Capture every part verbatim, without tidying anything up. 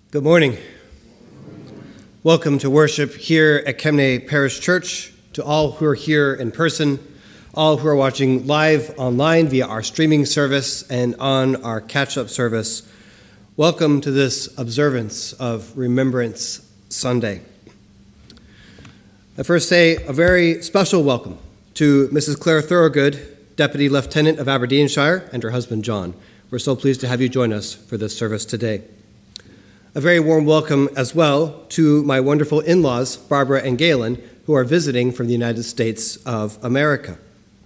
Good morning. Welcome to worship here at Kemnay Parish Church, to all who are here in person, all who are watching live online via our streaming service and on our catch-up service. Welcome to this observance of Remembrance Sunday. I first say a very special welcome to Missus Claire Thorogood, Deputy Lieutenant of Aberdeenshire, and her husband John. We're so pleased to have you join us for this service today. A very warm welcome as well to my wonderful in-laws, Barbara and Galen, who are visiting from the United States of America.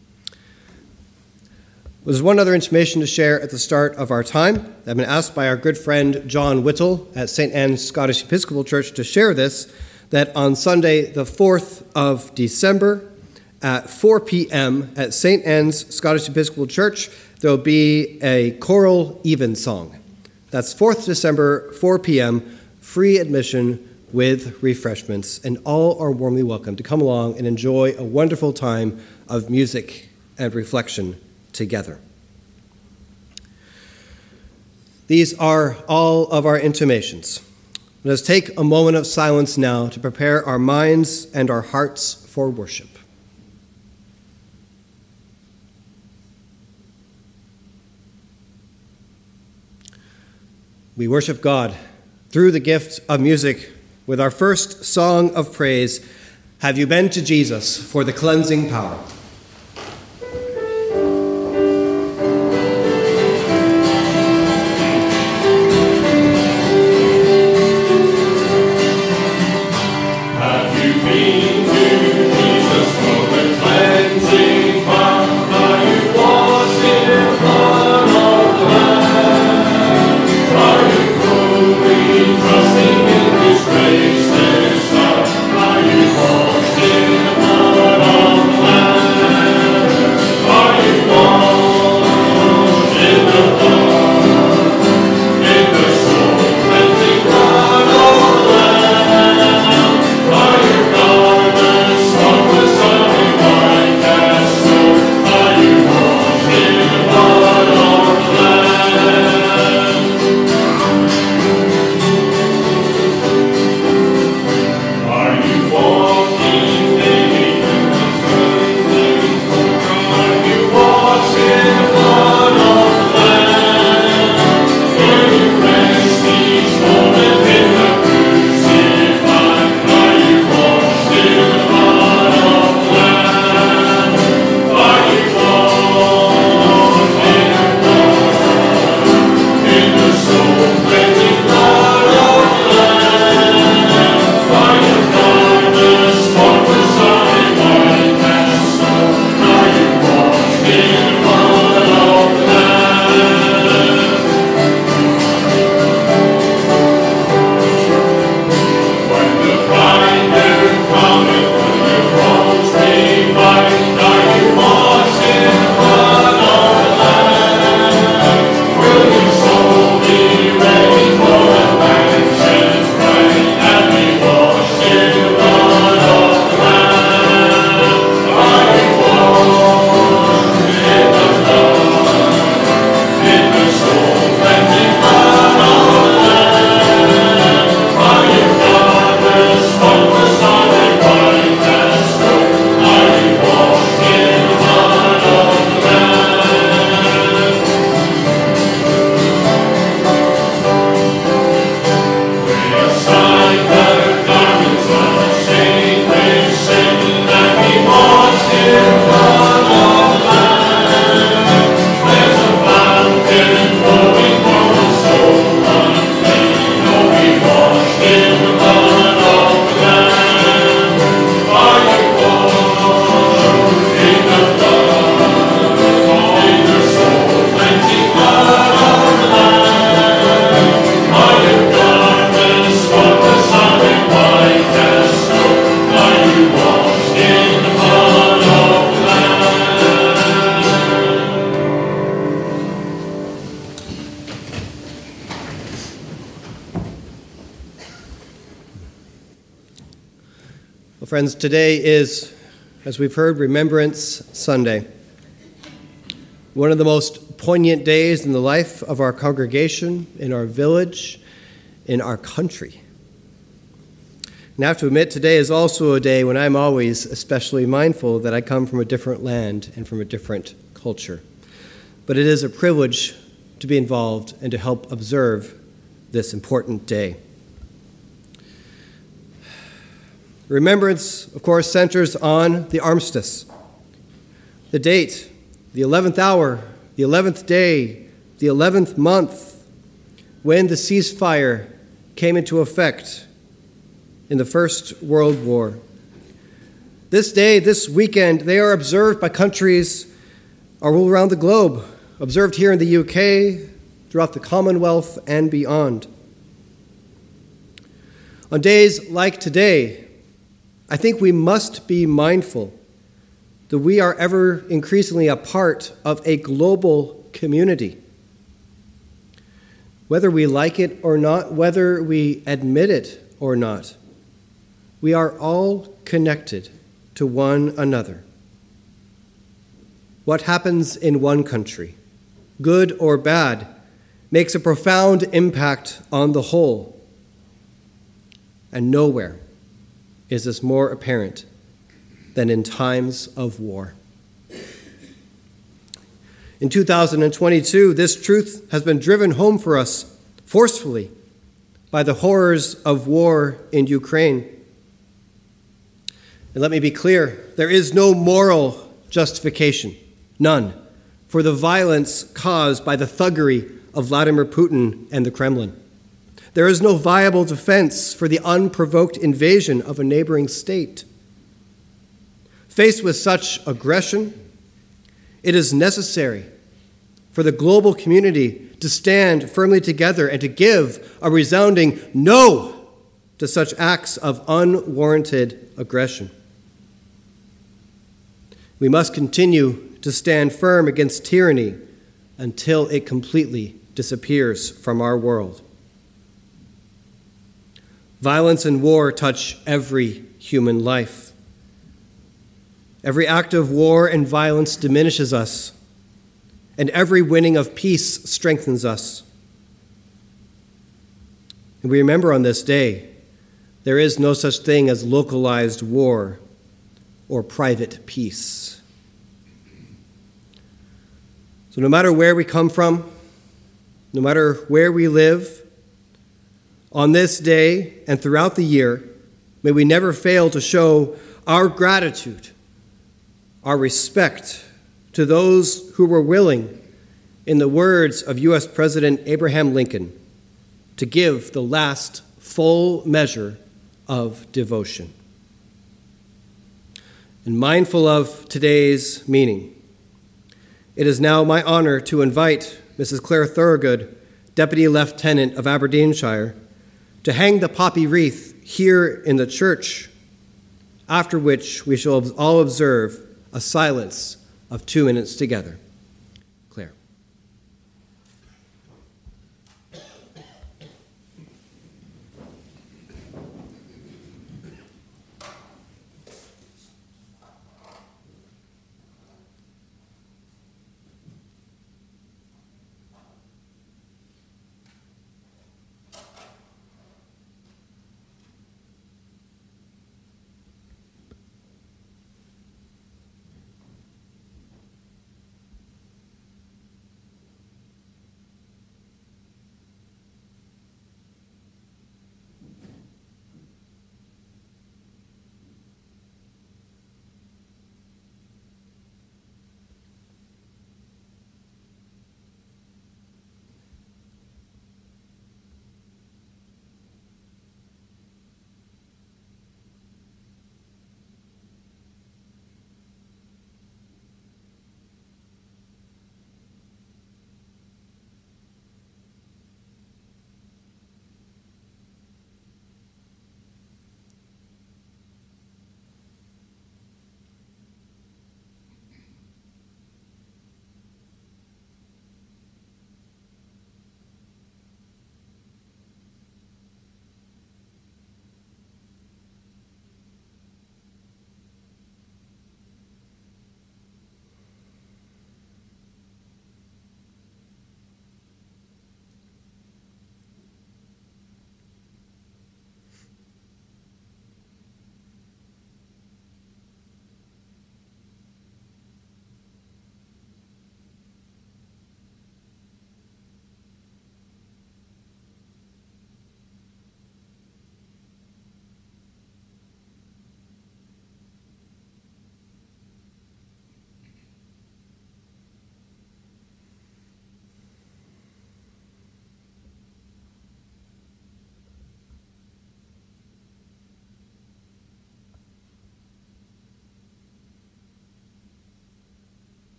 There's one other information to share at the start of our time. I've been asked by our good friend John Whittle at Saint Anne's Scottish Episcopal Church to share this, that on Sunday, the fourth of December, at four p.m. at Saint Anne's Scottish Episcopal Church, there will be a choral evensong. That's fourth of December, four p.m., free admission with refreshments, and all are warmly welcome to come along and enjoy a wonderful time of music and reflection together. These are all of our intimations. Let us take a moment of silence now to prepare our minds and our hearts for worship. We worship God through the gift of music with our first song of praise, Have You Been to Jesus for the Cleansing Power? Well, friends, today is, as we've heard, Remembrance Sunday. One of the most poignant days in the life of our congregation, in our village, in our country. And I have to admit, today is also a day when I'm always especially mindful that I come from a different land and from a different culture. But it is a privilege to be involved and to help observe this important day. Remembrance, of course, centers on the armistice. The date, the eleventh hour, the eleventh day, the eleventh month, when the ceasefire came into effect in the First World War. This day, this weekend, they are observed by countries all around the globe, observed here in the U K, throughout the Commonwealth, and beyond. On days like today, I think we must be mindful that we are ever increasingly a part of a global community. Whether we like it or not, whether we admit it or not, we are all connected to one another. What happens in one country, good or bad, makes a profound impact on the whole. And nowhere is this more apparent than in times of war. In two thousand twenty-two, this truth has been driven home for us forcefully by the horrors of war in Ukraine. And let me be clear, there is no moral justification, none, for the violence caused by the thuggery of Vladimir Putin and the Kremlin. There is no viable defense for the unprovoked invasion of a neighboring state. Faced with such aggression, it is necessary for the global community to stand firmly together and to give a resounding no to such acts of unwarranted aggression. We must continue to stand firm against tyranny until it completely disappears from our world. Violence and war touch every human life. Every act of war and violence diminishes us, and every winning of peace strengthens us. And we remember on this day, there is no such thing as localized war or private peace. So no matter where we come from, no matter where we live, on this day and throughout the year, may we never fail to show our gratitude, our respect to those who were willing, in the words of U S President Abraham Lincoln, to give the last full measure of devotion. And mindful of today's meaning, it is now my honor to invite Missus Claire Thorogood, Deputy Lieutenant of Aberdeenshire, to hang the poppy wreath here in the church, after which we shall all observe a silence of two minutes together. Claire.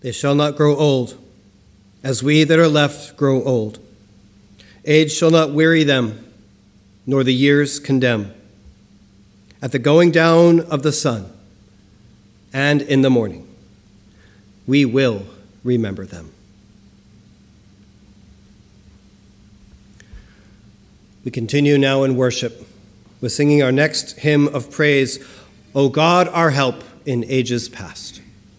They shall not grow old, as we that are left grow old. Age shall not weary them, nor the years condemn. At the going down of the sun, and in the morning, we will remember them. We continue now in worship with singing our next hymn of praise, O God, our help in ages past.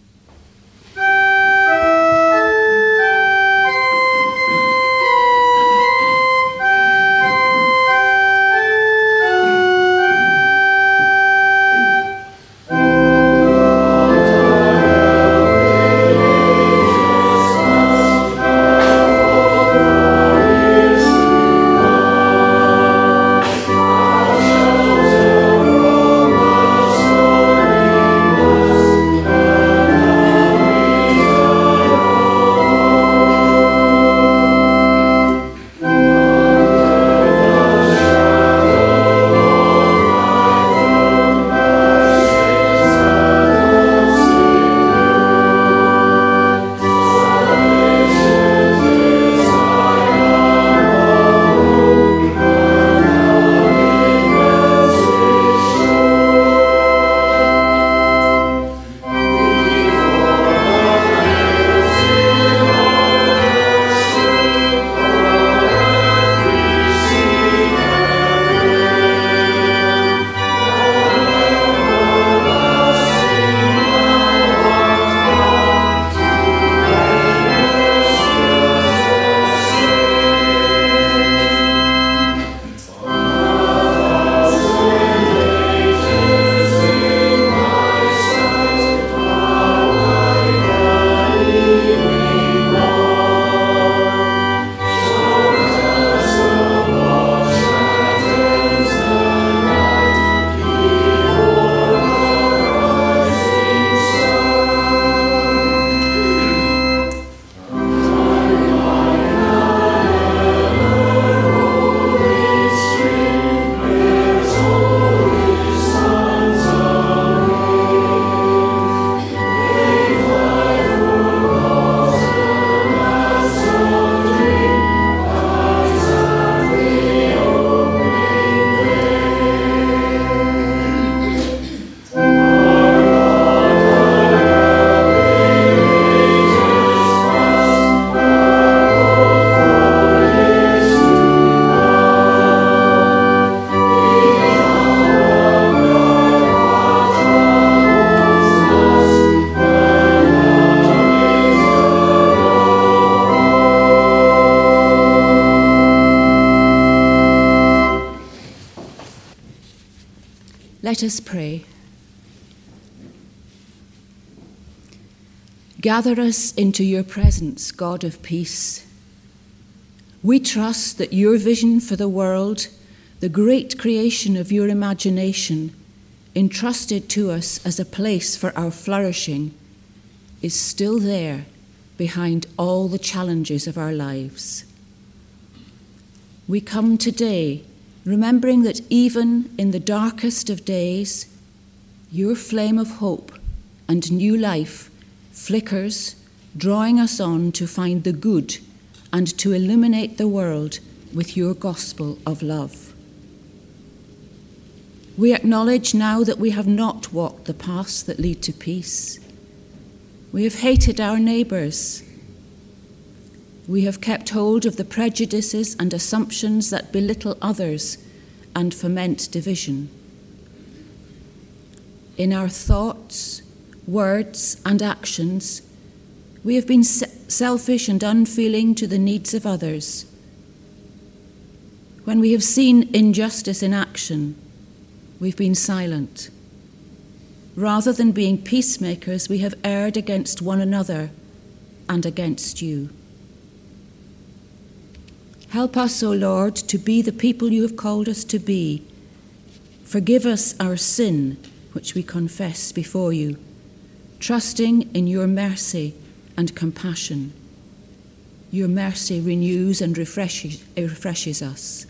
Let us pray. Gather us into your presence, God of peace. We trust that your vision for the world, the great creation of your imagination, entrusted to us as a place for our flourishing, is still there behind all the challenges of our lives. We come today remembering that even in the darkest of days, your flame of hope and new life flickers, drawing us on to find the good and to illuminate the world with your gospel of love. We acknowledge now that we have not walked the paths that lead to peace. We have hated our neighbours. We have kept hold of the prejudices and assumptions that belittle others and foment division. In our thoughts, words, and actions, we have been selfish and unfeeling to the needs of others. When we have seen injustice in action, we've been silent. Rather than being peacemakers, we have erred against one another and against you. Help us, O Lord, to be the people you have called us to be. Forgive us our sin, which we confess before you, trusting in your mercy and compassion. Your mercy renews and refreshes, refreshes us.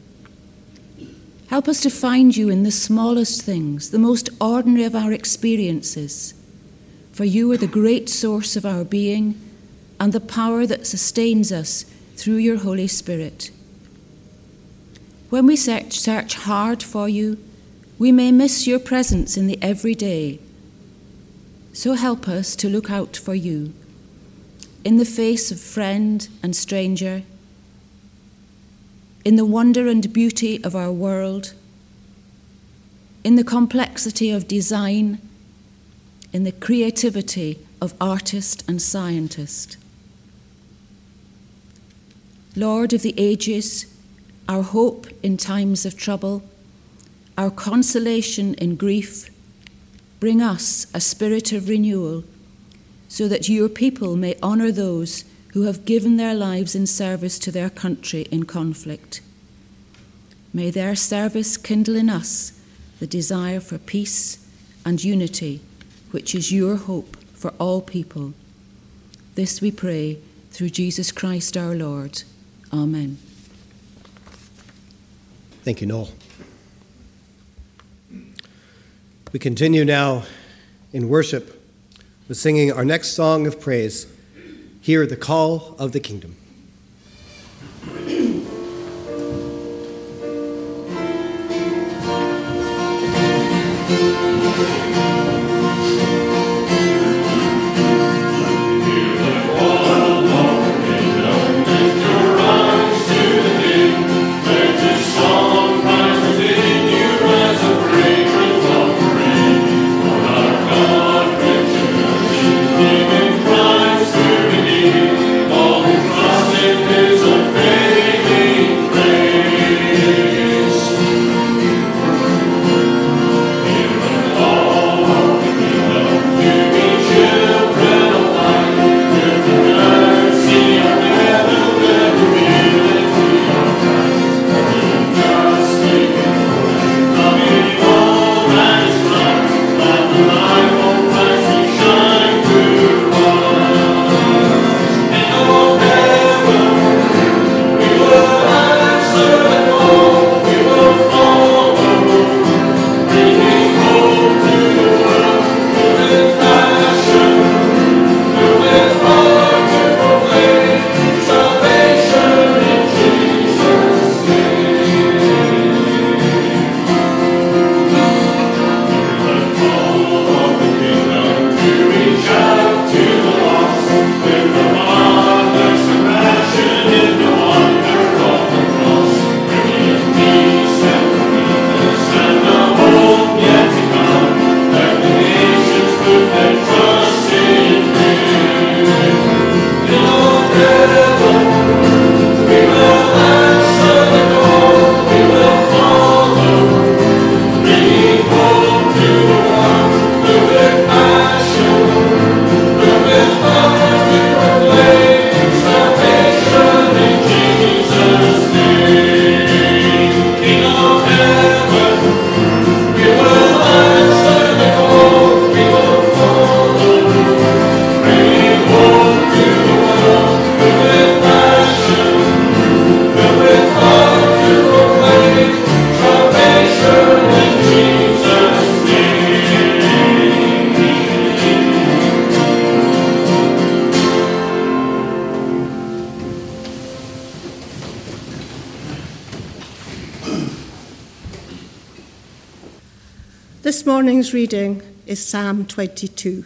Help us to find you in the smallest things, the most ordinary of our experiences, for you are the great source of our being and the power that sustains us through your Holy Spirit. When we search, search hard for you, we may miss your presence in the everyday. So help us to look out for you in the face of friend and stranger, in the wonder and beauty of our world, in the complexity of design, in the creativity of artist and scientist. Lord of the ages, our hope in times of trouble, our consolation in grief, bring us a spirit of renewal so that your people may honour those who have given their lives in service to their country in conflict. May their service kindle in us the desire for peace and unity, which is your hope for all people. This we pray through Jesus Christ our Lord. Amen. Thank you, Noel. We continue now in worship with singing our next song of praise, Hear the Call of the Kingdom. This morning's reading is Psalm twenty-two.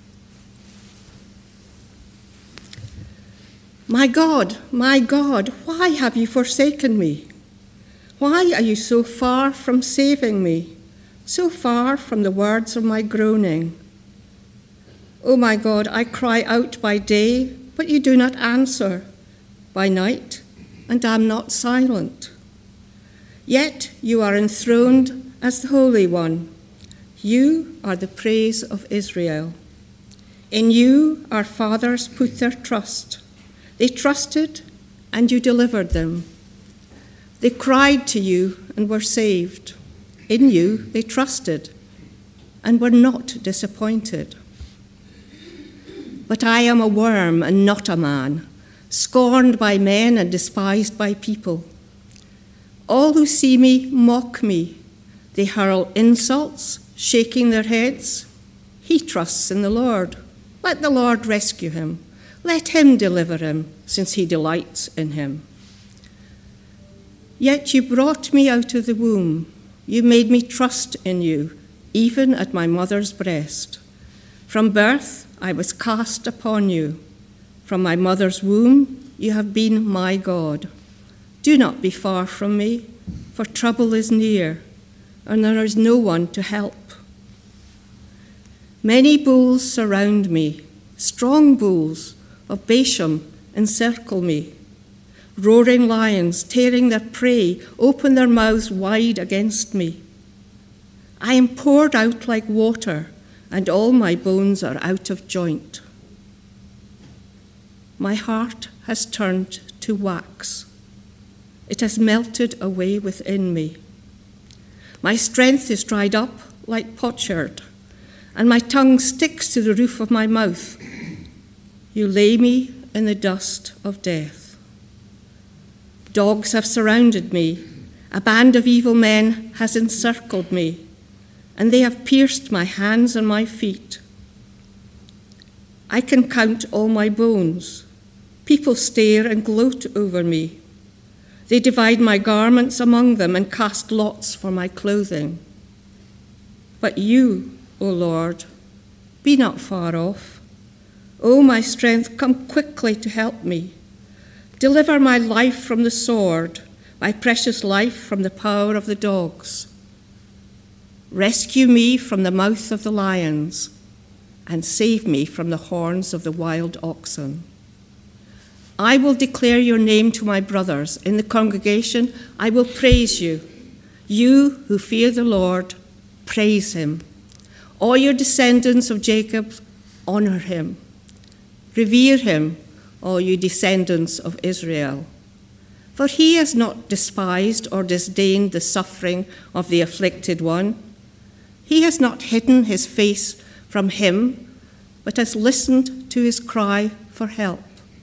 My God, my God, why have you forsaken me? Why are you so far from saving me, so far from the words of my groaning? O my God, I cry out by day, but you do not answer, by night, and am not silent. Yet you are enthroned as the Holy One. You are the praise of Israel. In you our fathers put their trust. They trusted, and you delivered them. They cried to you and were saved. In you they trusted and were not disappointed. But I am a worm and not a man, scorned by men and despised by people. All who see me mock me. They hurl insults, shaking their heads. He trusts in the Lord. Let the Lord rescue him. Let him deliver him, since he delights in him. Yet you brought me out of the womb. You made me trust in you, even at my mother's breast. From birth I was cast upon you. From my mother's womb you have been my God. Do not be far from me, for trouble is near, and there is no one to help. Many bulls surround me, strong bulls of Bashan encircle me. Roaring lions, tearing their prey, open their mouths wide against me. I am poured out like water, and all my bones are out of joint. My heart has turned to wax. It has melted away within me. My strength is dried up like potsherd, and my tongue sticks to the roof of my mouth. You lay me in the dust of death. Dogs have surrounded me. A band of evil men has encircled me, and they have pierced my hands and my feet. I can count all my bones. People stare and gloat over me. They divide my garments among them and cast lots for my clothing. But you, O Lord, be not far off. O my strength, come quickly to help me. Deliver my life from the sword, my precious life from the power of the dogs. Rescue me from the mouth of the lions, and save me from the horns of the wild oxen. I will declare your name to my brothers. In the congregation, I will praise you. You who fear the Lord, praise him. All your descendants of Jacob, honor him. Revere him, all you descendants of Israel. For he has not despised or disdained the suffering of the afflicted one. He has not hidden his face from him, but has listened to his cry for help.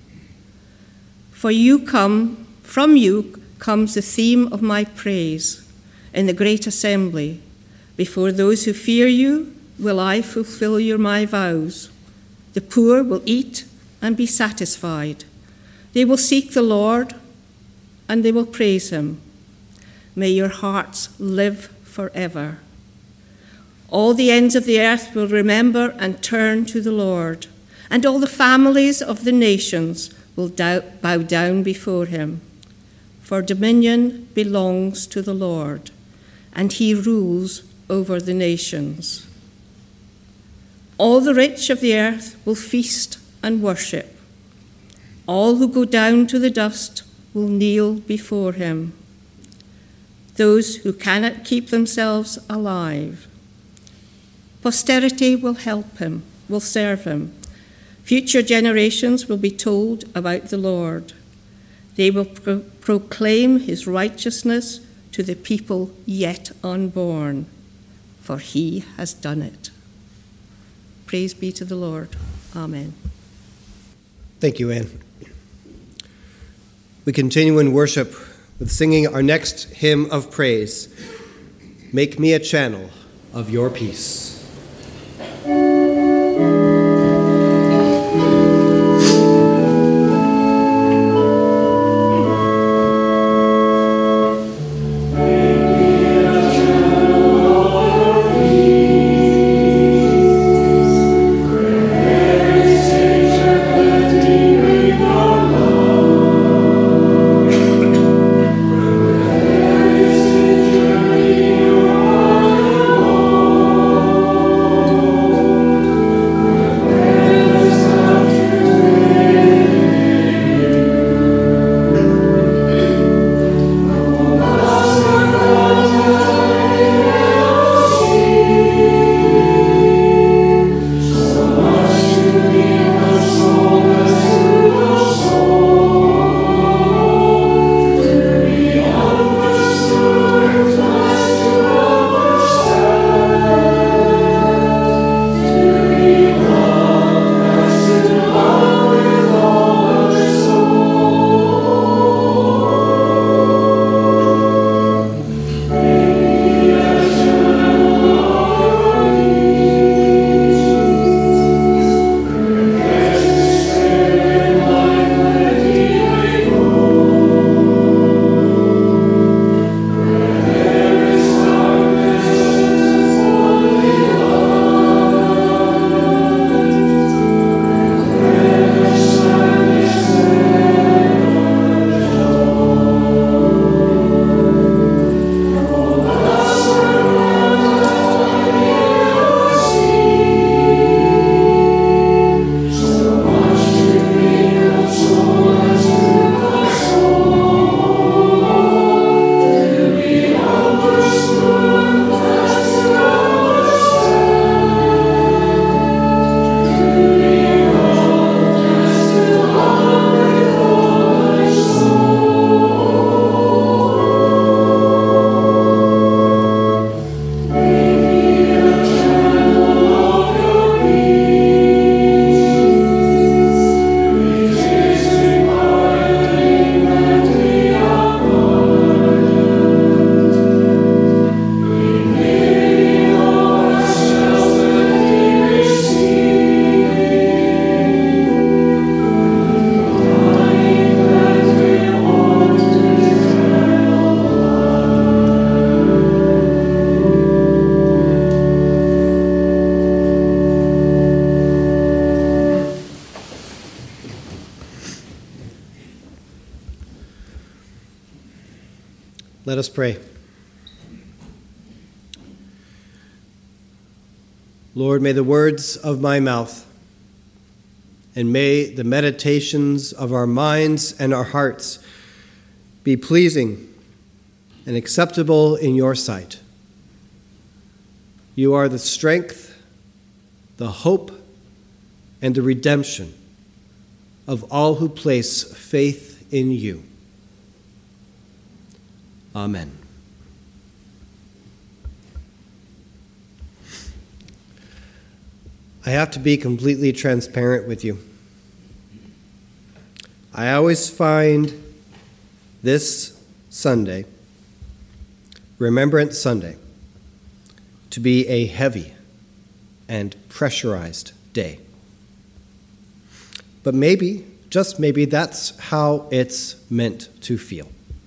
For you come, from you comes the theme of my praise in the great assembly. Before those who fear you will I fulfill your my vows. The poor will eat and be satisfied. They will seek the Lord, and they will praise him. May your hearts live forever. All the ends of the earth will remember and turn to the Lord, and all the families of the nations will bow down before him. For dominion belongs to the Lord, and he rules over the nations. All the rich of the earth will feast and worship. All who go down to the dust will kneel before him. Those who cannot keep themselves alive. Posterity will help him, will serve him. Future generations will be told about the Lord. They will pro- proclaim his righteousness to the people yet unborn, for he has done it. Praise be to the Lord. Amen. Thank you, Anne. We continue in worship with singing our next hymn of praise, Make Me a Channel of Your Peace. Oh us pray. Lord, may the words of my mouth and may the meditations of our minds and our hearts be pleasing and acceptable in your sight. You are the strength, the hope, and the redemption of all who place faith in you. Amen. I have to be completely transparent with you. I always find this Sunday, Remembrance Sunday, to be a heavy and pressurized day. But maybe, just maybe, that's how it's meant to feel.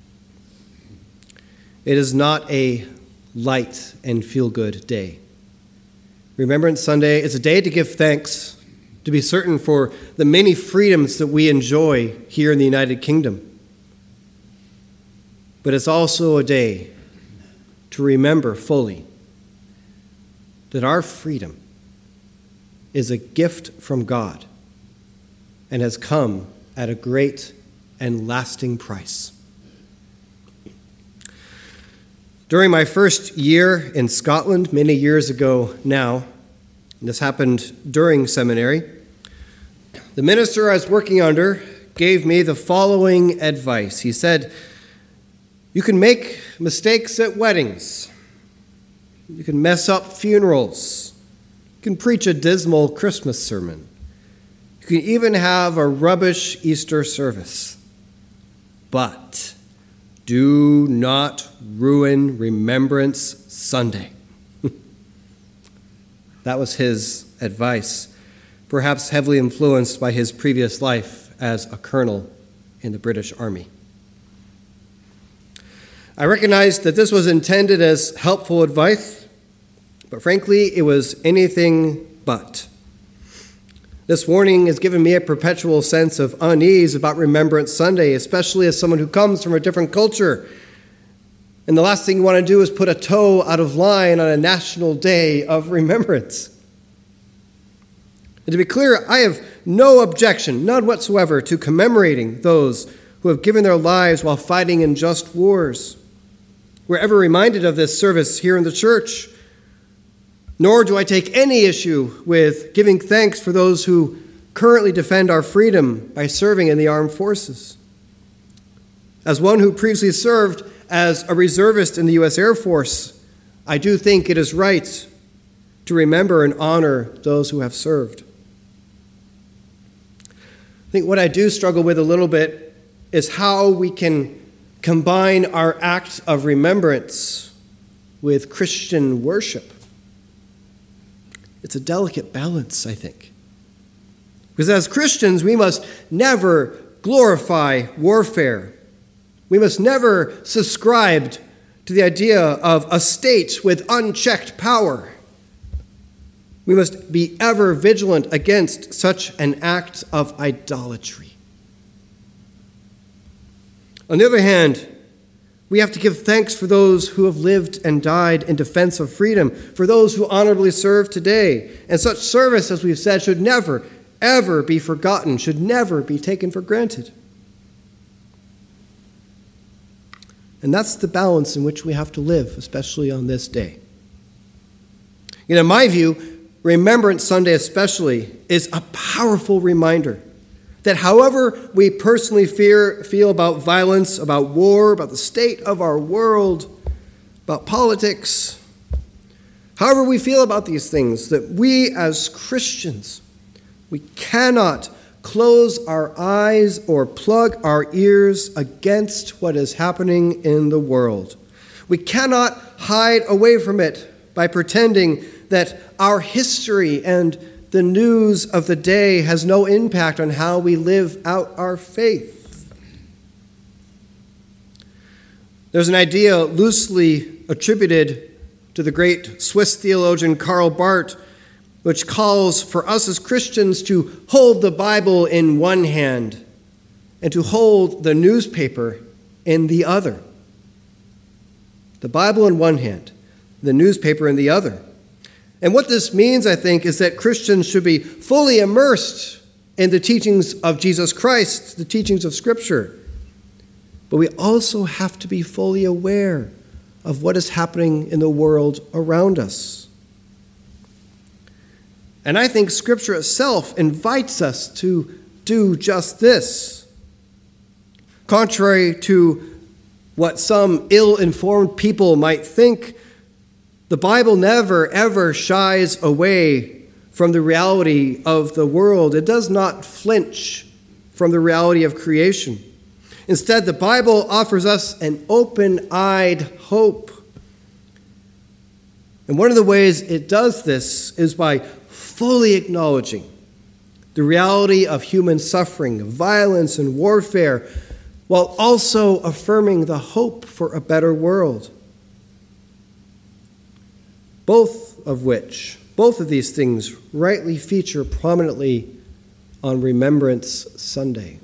It is not a light and feel-good day. Remembrance Sunday is a day to give thanks, to be certain for the many freedoms that we enjoy here in the United Kingdom. But it's also a day to remember fully that our freedom is a gift from God and has come at a great and lasting price. During my first year in Scotland, many years ago now, and this happened during seminary, the minister I was working under gave me the following advice. He said, "You can make mistakes at weddings. You can mess up funerals. You can preach a dismal Christmas sermon. You can even have a rubbish Easter service. But do not ruin Remembrance Sunday." That was his advice, perhaps heavily influenced by his previous life as a colonel in the British Army. I recognized that this was intended as helpful advice, but frankly, it was anything but. This warning has given me a perpetual sense of unease about Remembrance Sunday, especially as someone who comes from a different culture. And the last thing you want to do is put a toe out of line on a national day of remembrance. And to be clear, I have no objection, none whatsoever, to commemorating those who have given their lives while fighting in just wars. We're ever reminded of this service here in the church. Nor do I take any issue with giving thanks for those who currently defend our freedom by serving in the armed forces. As one who previously served as a reservist in the U S Air Force, I do think it is right to remember and honor those who have served. I think what I do struggle with a little bit is how we can combine our act of remembrance with Christian worship. It's a delicate balance, I think. Because as Christians, we must never glorify warfare. We must never subscribe to the idea of a state with unchecked power. We must be ever vigilant against such an act of idolatry. On the other hand, we have to give thanks for those who have lived and died in defense of freedom, for those who honorably serve today. And such service, as we've said, should never, ever be forgotten, should never be taken for granted. And that's the balance in which we have to live, especially on this day. You know, in my view, Remembrance Sunday especially is a powerful reminder that however we personally fear, feel about violence, about war, about the state of our world, about politics, however we feel about these things, that we as Christians, we cannot close our eyes or plug our ears against what is happening in the world. We cannot hide away from it by pretending that our history and the news of the day has no impact on how we live out our faith. There's an idea loosely attributed to the great Swiss theologian Karl Barth, which calls for us as Christians to hold the Bible in one hand and to hold the newspaper in the other. the Bible in one hand, the newspaper in the other. And what this means, I think, is that Christians should be fully immersed in the teachings of Jesus Christ, the teachings of Scripture. But we also have to be fully aware of what is happening in the world around us. And I think Scripture itself invites us to do just this. Contrary to what some ill-informed people might think, the Bible never, ever shies away from the reality of the world. It does not flinch from the reality of creation. Instead, the Bible offers us an open-eyed hope. And one of the ways it does this is by fully acknowledging the reality of human suffering, violence, and warfare, while also affirming the hope for a better world. Both of which, both of these things rightly feature prominently on Remembrance Sunday.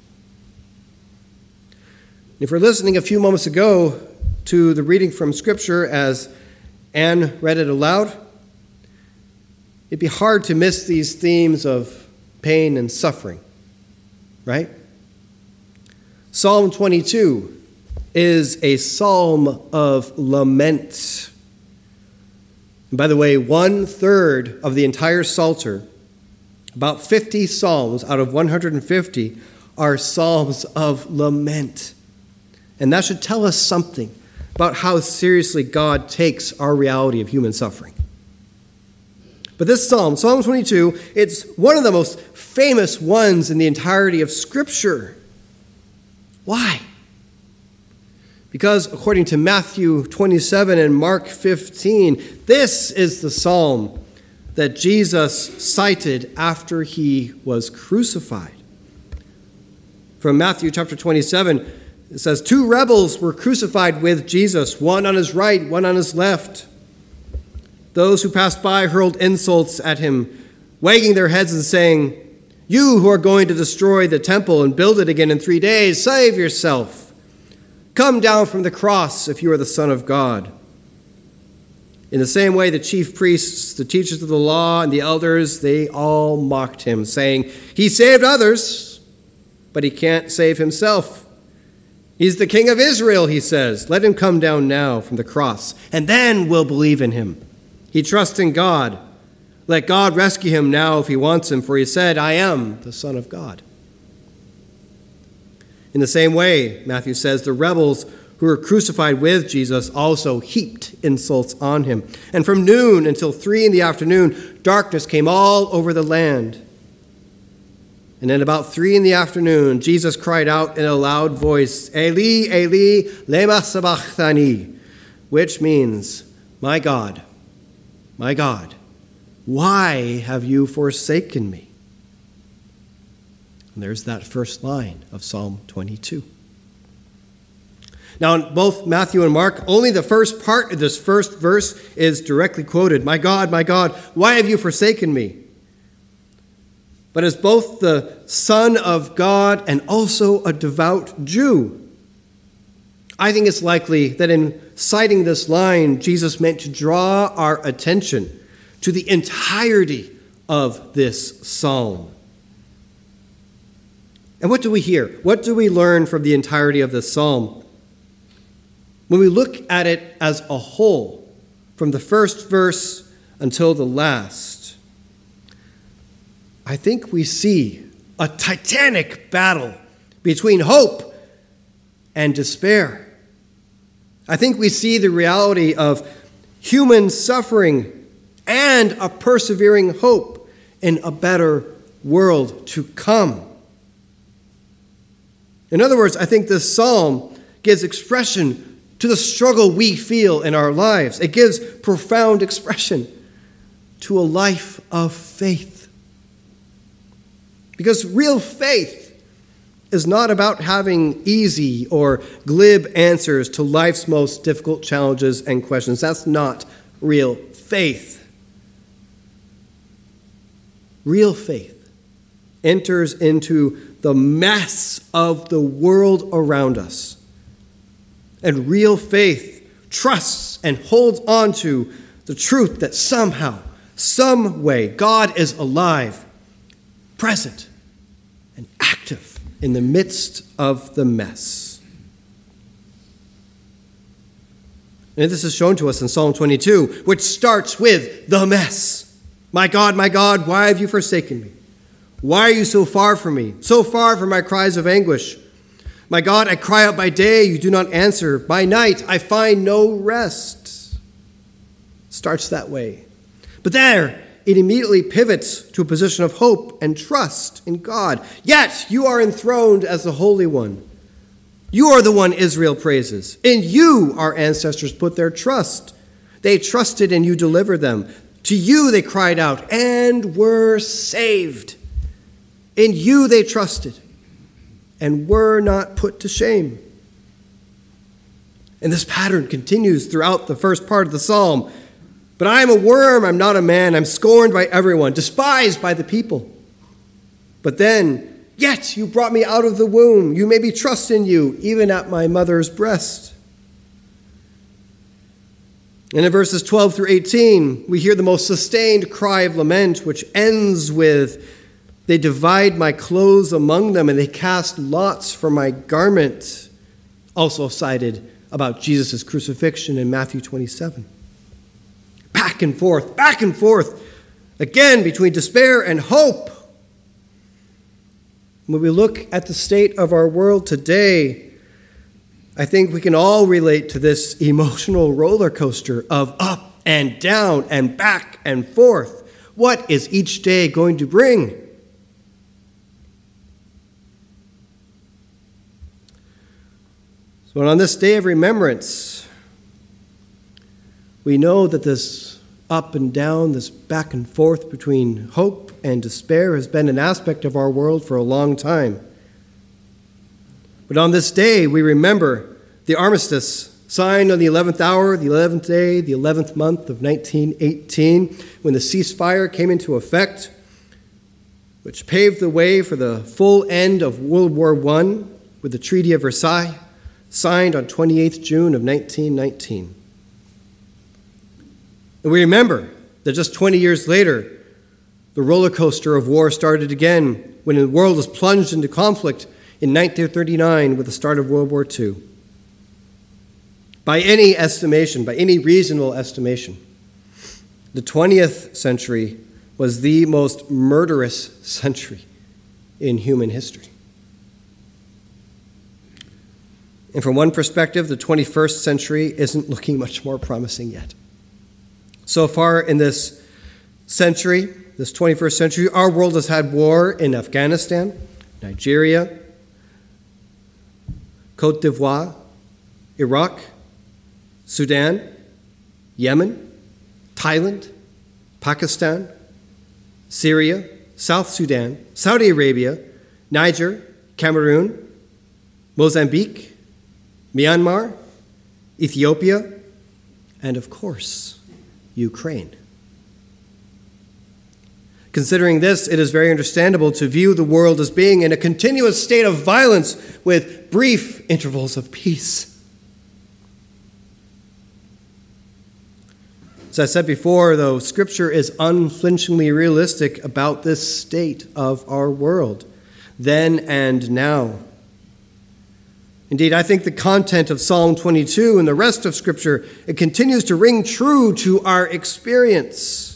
If we're listening a few moments ago to the reading from Scripture as Anne read it aloud, it'd be hard to miss these themes of pain and suffering, right? Psalm twenty-two is a psalm of lament. And by the way, one third of the entire Psalter, about fifty psalms out of one hundred fifty, are psalms of lament. And that should tell us something about how seriously God takes our reality of human suffering. But this psalm, Psalm twenty-two, it's one of the most famous ones in the entirety of Scripture. Why? Because according to Matthew twenty-seven and Mark fifteen, this is the psalm that Jesus cited after he was crucified. From Matthew chapter twenty-seven, it says, two rebels were crucified with Jesus, one on his right, one on his left. Those who passed by hurled insults at him, wagging their heads and saying, "You who are going to destroy the temple and build it again in three days, save yourself. Come down from the cross if you are the Son of God." In the same way, the chief priests, the teachers of the law, and the elders, they all mocked him, saying, "He saved others, but he can't save himself. He's the King of Israel," he says. "Let him come down now from the cross, and then we'll believe in him. He trusts in God. Let God rescue him now if he wants him, for he said, 'I am the Son of God.'" In the same way, Matthew says, the rebels who were crucified with Jesus also heaped insults on him. And from noon until three in the afternoon, darkness came all over the land. And then about three in the afternoon, Jesus cried out in a loud voice, "Eli, Eli, lema sabachthani," which means, "My God, my God, why have you forsaken me?" And there's that first line of Psalm twenty-two. Now, in both Matthew and Mark, only the first part of this first verse is directly quoted. "My God, my God, why have you forsaken me?" But as both the Son of God and also a devout Jew, I think it's likely that in citing this line, Jesus meant to draw our attention to the entirety of this psalm. And what do we hear? What do we learn from the entirety of this psalm? When we look at it as a whole, from the first verse until the last, I think we see a titanic battle between hope and despair. I think we see the reality of human suffering and a persevering hope in a better world to come. In other words, I think this psalm gives expression to the struggle we feel in our lives. It gives profound expression to a life of faith. Because real faith is not about having easy or glib answers to life's most difficult challenges and questions. That's not real faith. Real faith enters into the mess of the world around us. And real faith trusts and holds on to the truth that somehow, some way, God is alive, present, and active in the midst of the mess. And this is shown to us in Psalm twenty-two, which starts with the mess. My God, my God, why have you forsaken me? Why are you so far from me, so far from my cries of anguish? My God, I cry out by day, you do not answer. By night, I find no rest. Starts that way. But there, it immediately pivots to a position of hope and trust in God. Yet, you are enthroned as the Holy One. You are the one Israel praises. In you, our ancestors put their trust. They trusted and you delivered them. To you they cried out and were saved. In you they trusted and were not put to shame. And this pattern continues throughout the first part of the psalm. But I am a worm, I'm not a man. I'm scorned by everyone, despised by the people. But then, yet you brought me out of the womb. You made me trust in you, even at my mother's breast. And in verses twelve through eighteen, we hear the most sustained cry of lament, which ends with, they divide my clothes among them, and they cast lots for my garment. Also cited about Jesus' crucifixion in Matthew twenty-seven. Back and forth, back and forth, again between despair and hope. When we look at the state of our world today, I think we can all relate to this emotional roller coaster of up and down and back and forth. What is each day going to bring? So on this day of remembrance, we know that this up and down, this back and forth between hope and despair has been an aspect of our world for a long time. But on this day, we remember the armistice signed on the eleventh hour, the eleventh day, the eleventh month of nineteen eighteen, when the ceasefire came into effect, which paved the way for the full end of World War One with the Treaty of Versailles, signed on twenty-eighth of June of nineteen nineteen. And we remember that just twenty years later, the roller coaster of war started again when the world was plunged into conflict in nineteen thirty-nine with the start of World War Two. By any estimation, by any reasonable estimation, the twentieth century was the most murderous century in human history. And from one perspective, the twenty-first century isn't looking much more promising yet. So far in this century, this twenty-first century, our world has had war in Afghanistan, Nigeria, Côte d'Ivoire, Iraq, Sudan, Yemen, Thailand, Pakistan, Syria, South Sudan, Saudi Arabia, Niger, Cameroon, Mozambique, Myanmar, Ethiopia, and of course, Ukraine. Considering this, it is very understandable to view the world as being in a continuous state of violence with brief intervals of peace. As I said before, though, Scripture is unflinchingly realistic about this state of our world, then and now. Indeed, I think the content of Psalm twenty-two and the rest of Scripture, it continues to ring true to our experience.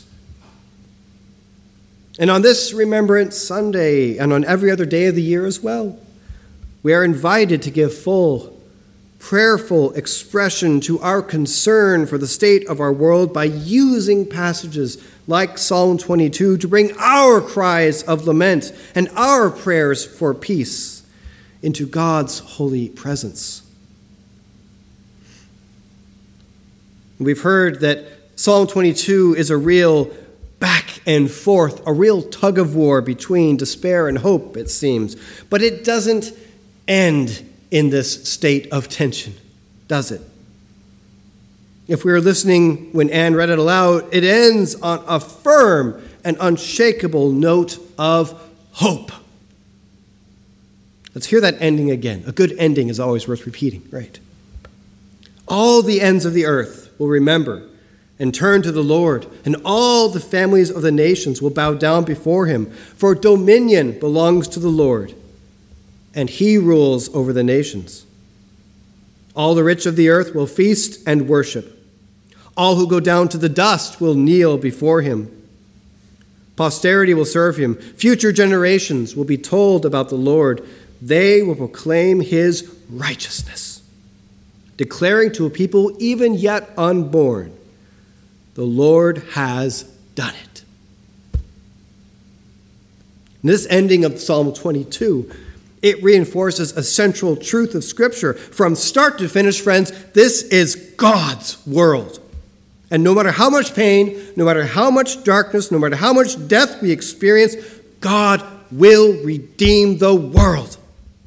And on this Remembrance Sunday, and on every other day of the year as well, we are invited to give full, prayerful expression to our concern for the state of our world by using passages like Psalm twenty-two to bring our cries of lament and our prayers for peace into God's holy presence. We've heard that Psalm twenty-two is a real back and forth, a real tug of war between despair and hope, it seems. But it doesn't end in this state of tension, does it? If we were listening when Anne read it aloud, it ends on a firm and unshakable note of hope. Let's hear that ending again. A good ending is always worth repeating, right? All the ends of the earth will remember and turn to the Lord, and all the families of the nations will bow down before him, for dominion belongs to the Lord, and he rules over the nations. All the rich of the earth will feast and worship. All who go down to the dust will kneel before him. Posterity will serve him. Future generations will be told about the Lord. They will proclaim his righteousness, declaring to a people even yet unborn, the Lord has done it. In this ending of Psalm twenty-two, it reinforces a central truth of Scripture. From start to finish, friends, this is God's world. And no matter how much pain, no matter how much darkness, no matter how much death we experience, God will redeem the world.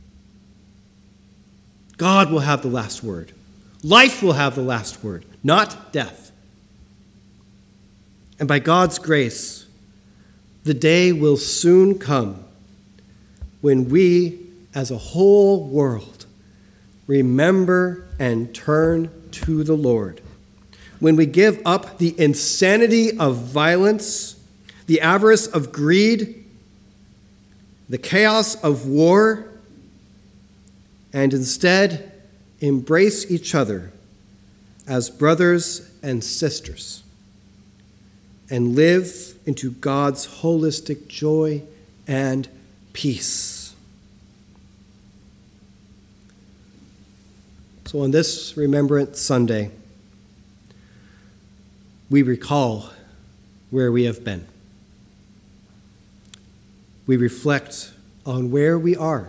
God will have the last word. Life will have the last word, not death. And by God's grace, the day will soon come when we, as a whole world, remember and turn to the Lord. When we give up the insanity of violence, the avarice of greed, the chaos of war, and instead embrace each other as brothers and sisters and live into God's holistic joy and peace. So on this Remembrance Sunday, we recall where we have been. We reflect on where we are.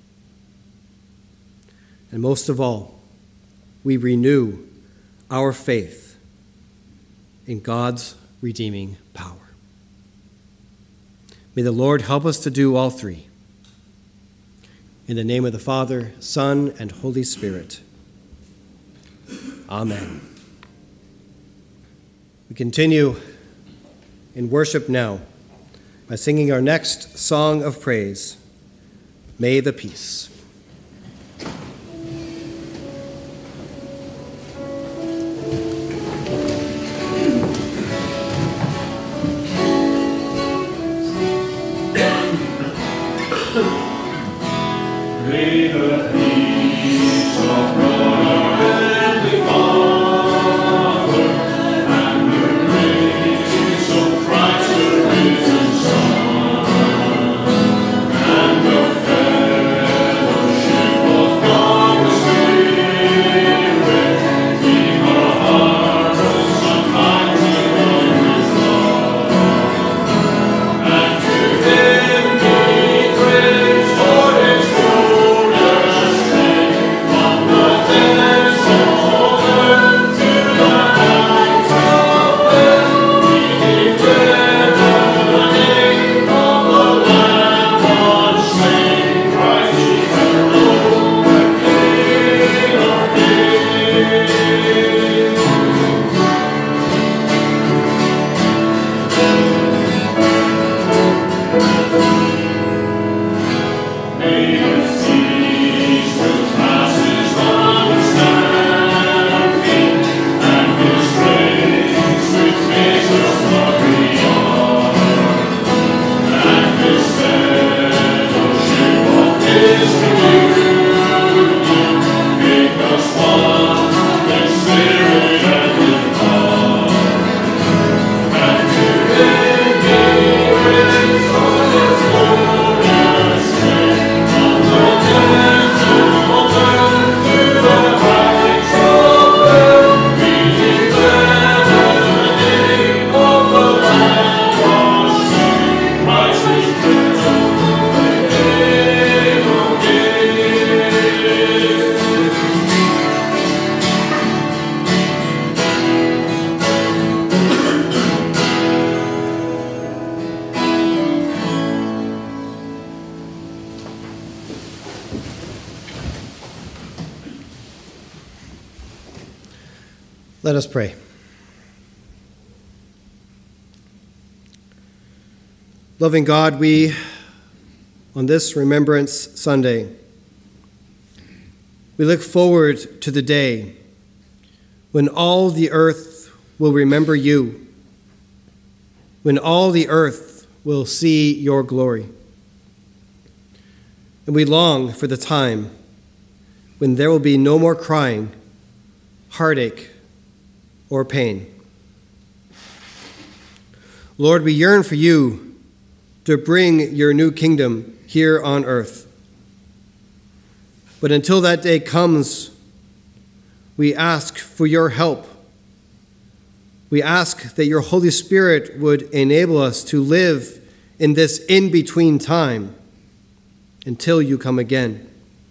And most of all, we renew our faith in God's redeeming power. May the Lord help us to do all three. In the name of the Father, Son, and Holy Spirit. Amen. We continue in worship now by singing our next song of praise, May the Peace. May the peace of God, our Heavenly Father, and the grace of Christ the risen Son, and the fellowship of God the Spirit, be our hearts and mighty in His love, and to Him be praise for His glorious name, from the depths of earth to the heights of heaven. We declare the name of the Lamb once slain, Christ eternal, the King of kings. May the seas with masses understanding, and His praise with measures glory on, and His fellowship of His communion, make us one in spirit and in thought, and to Him be praise for His glorious name, from the depths of earth to the heights of heaven. We declare the name of the Lamb once slain, Christ eternal, the King of kings. Let us pray. Loving God, we, on this Remembrance Sunday, we look forward to the day when all the earth will remember you, when all the earth will see your glory. And we long for the time when there will be no more crying, heartache, or pain. Lord, we yearn for you to bring your new kingdom here on earth. But until that day comes, we ask for your help. We ask that your Holy Spirit would enable us to live in this in-between time until you come again.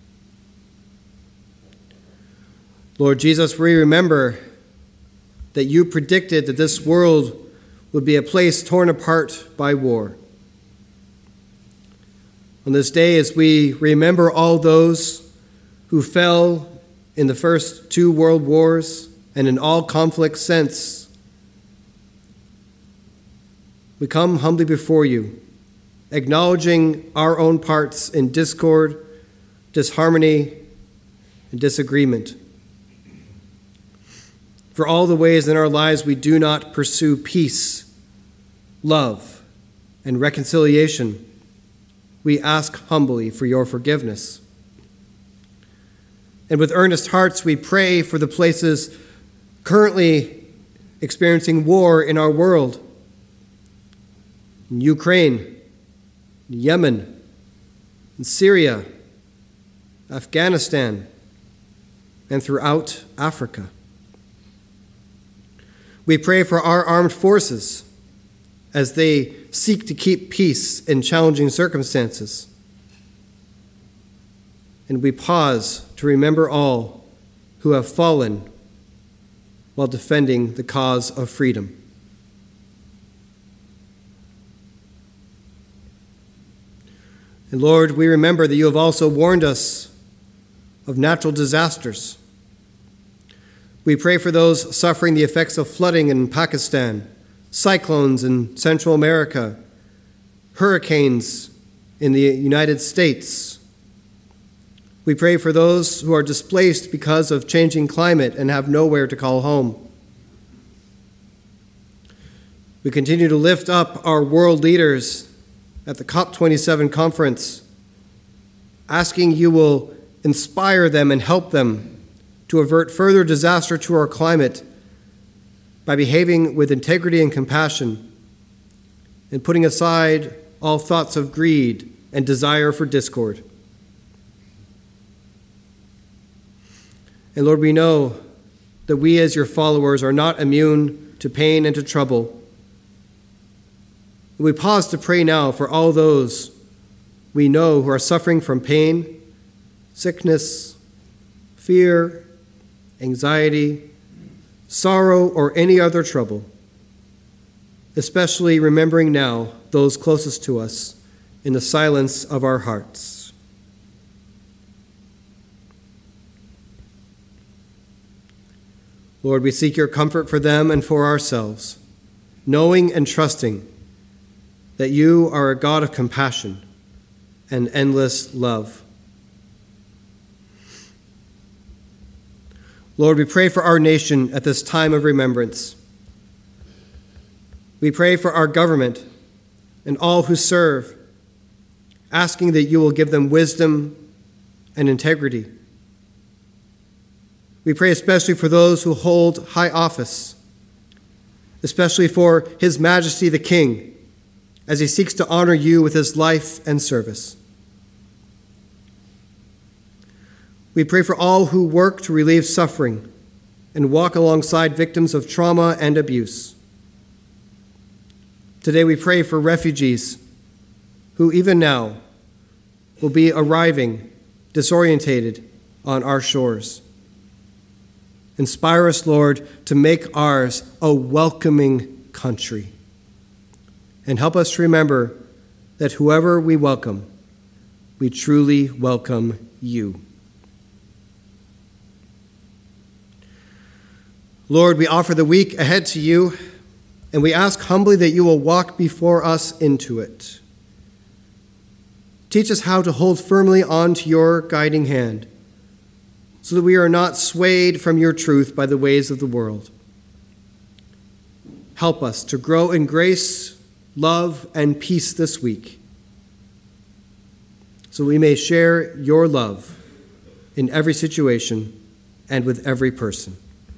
Lord Jesus, we remember that you predicted that this world would be a place torn apart by war. On this day, as we remember all those who fell in the first two world wars and in all conflicts since, we come humbly before you, acknowledging our own parts in discord, disharmony, and disagreement. For all the ways in our lives we do not pursue peace, love, and reconciliation, we ask humbly for your forgiveness. And with earnest hearts, we pray for the places currently experiencing war in our world. In Ukraine, in Yemen, in Syria, Afghanistan, and throughout Africa. We pray for our armed forces as they seek to keep peace in challenging circumstances. And we pause to remember all who have fallen while defending the cause of freedom. And Lord, we remember that you have also warned us of natural disasters. We pray for those suffering the effects of flooding in Pakistan, cyclones in Central America, hurricanes in the United States. We pray for those who are displaced because of changing climate and have nowhere to call home. We continue to lift up our world leaders at the COP twenty-seven conference, asking you will inspire them and help them to avert further disaster to our climate by behaving with integrity and compassion and putting aside all thoughts of greed and desire for discord. And Lord, we know that we as your followers are not immune to pain and to trouble. We pause to pray now for all those we know who are suffering from pain, sickness, fear, anxiety, sorrow, or any other trouble, especially remembering now those closest to us in the silence of our hearts. Lord, we seek your comfort for them and for ourselves, knowing and trusting that you are a God of compassion and endless love. Lord, we pray for our nation at this time of remembrance. We pray for our government and all who serve, asking that you will give them wisdom and integrity. We pray especially for those who hold high office, especially for His Majesty the King, as he seeks to honor you with his life and service. We pray for all who work to relieve suffering and walk alongside victims of trauma and abuse. Today we pray for refugees who even now will be arriving disorientated on our shores. Inspire us, Lord, to make ours a welcoming country. And help us to remember that whoever we welcome, we truly welcome you. Lord, we offer the week ahead to you, and we ask humbly that you will walk before us into it. Teach us how to hold firmly on to your guiding hand, so that we are not swayed from your truth by the ways of the world. Help us to grow in grace, love, and peace this week, so we may share your love in every situation and with every person.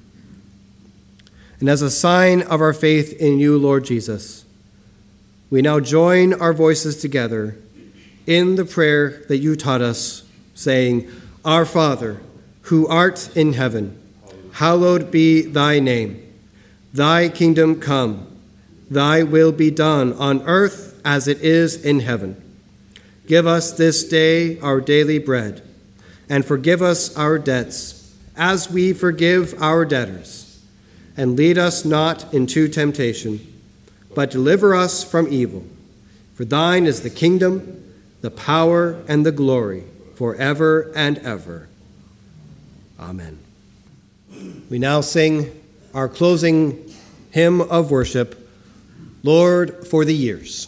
And as a sign of our faith in you, Lord Jesus, we now join our voices together in the prayer that you taught us, saying, Our Father, who art in heaven, hallowed be thy name. Thy kingdom come, thy will be done on earth as it is in heaven. Give us this day our daily bread, and forgive us our debts, as we forgive our debtors. And lead us not into temptation, but deliver us from evil. For thine is the kingdom, the power, and the glory, forever and ever. Amen. We now sing our closing hymn of worship, Lord, for the years.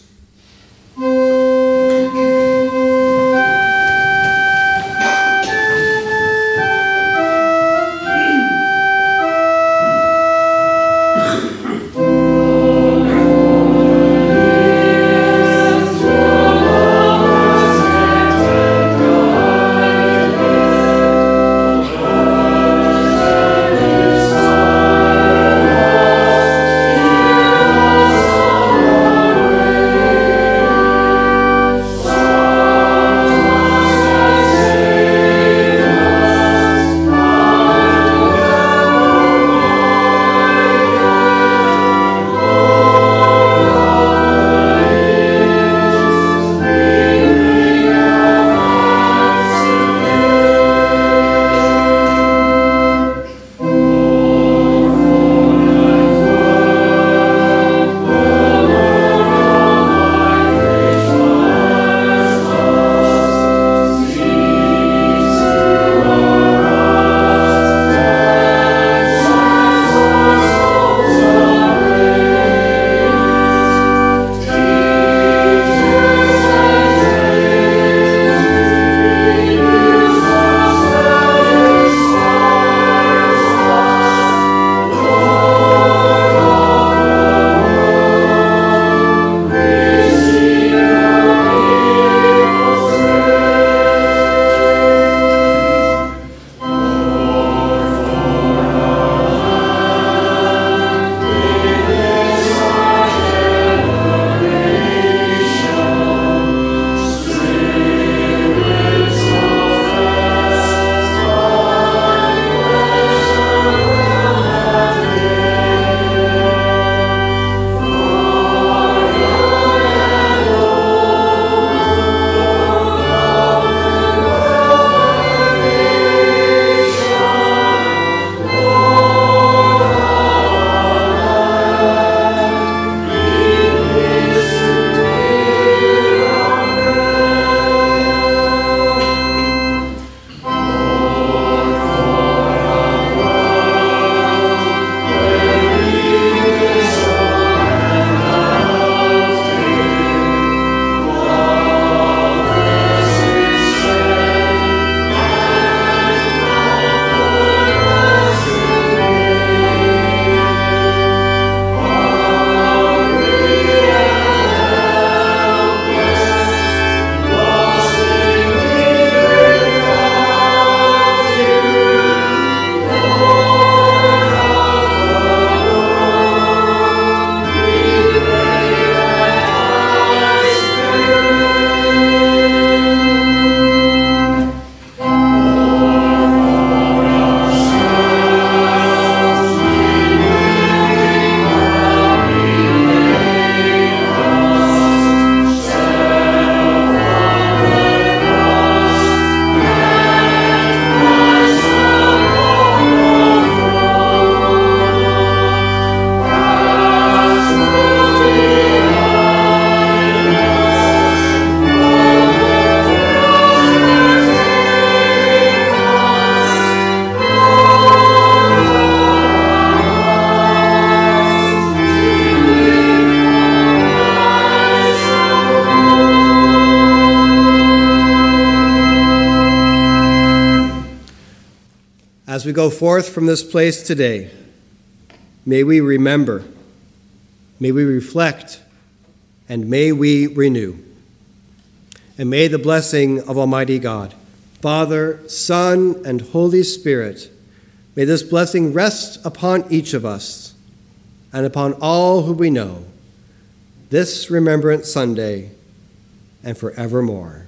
As we go forth from this place today, may we remember, may we reflect, and may we renew. And may the blessing of Almighty God, Father, Son, and Holy Spirit, may this blessing rest upon each of us and upon all who we know, this Remembrance Sunday and forevermore.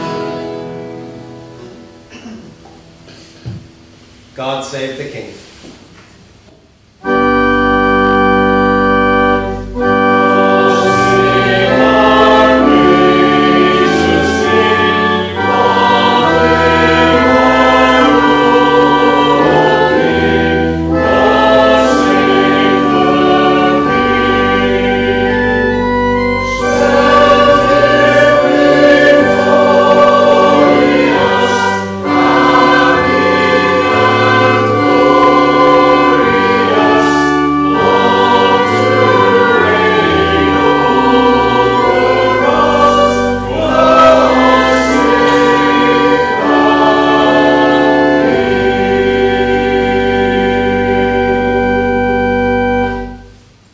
God save the King.